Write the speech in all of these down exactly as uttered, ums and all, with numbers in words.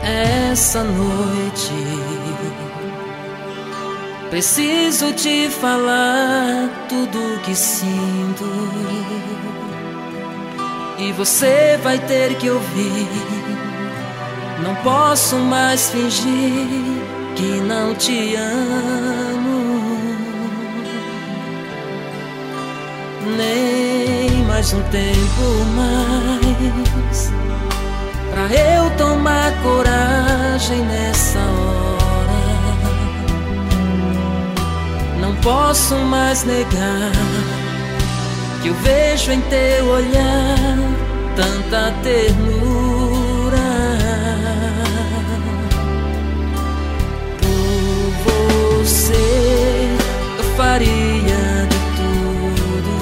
Essa noite preciso te falar tudo que sinto, e você vai ter que ouvir. Não posso mais fingir que não te amo, nem mais um tempo mais pra eu tomar coragem nessa hora. Não posso mais negar que eu vejo em teu olhar tanta ternura. Por você eu faria de tudo,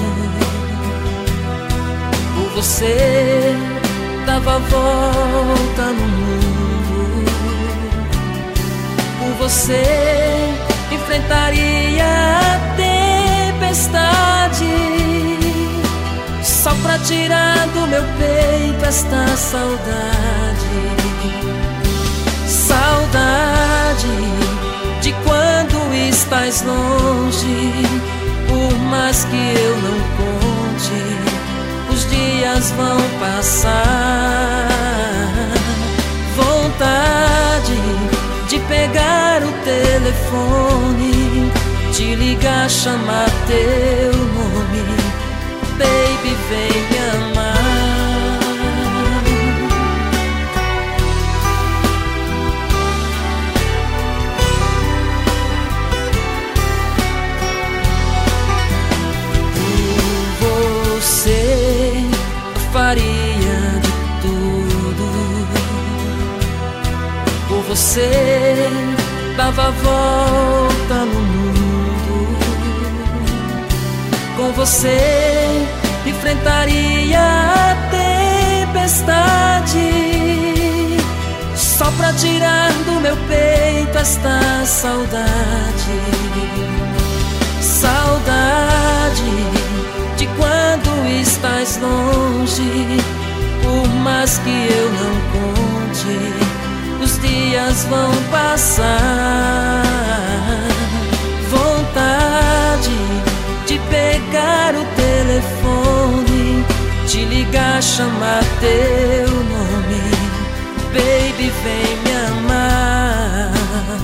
por você dava a volta no mundo, por você enfrentaria a tempestade, só pra tirar do meu peito esta saudade. Saudade de quando estás longe, por mais que eu não conte, os dias vão passar. Vontade de pegar o telefone, te ligar, chamar teu nome, baby, vem me amar. Por você faria de tudo, por você dava a volta no mundo, com você enfrentaria a tempestade, só pra tirar do meu peito esta saudade. Saudade de quando estás longe, por mais que eu não conte, os dias vão passar. Vontade de pegar o telefone, te ligar, chamar teu nome, baby, vem me amar.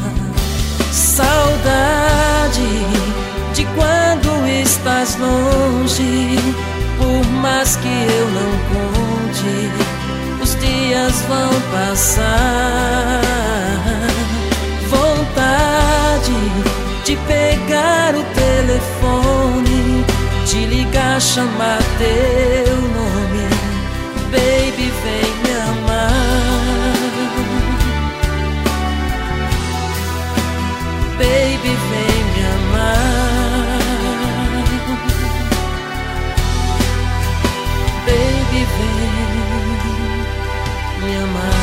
Saudade de quando estás longe, por mais que eu não conte, os dias vão passar. Vontade de pegar o telefone, te ligar, chamar teu nome, baby, vem me amar. Baby, vem me amar. Baby, vem me amar.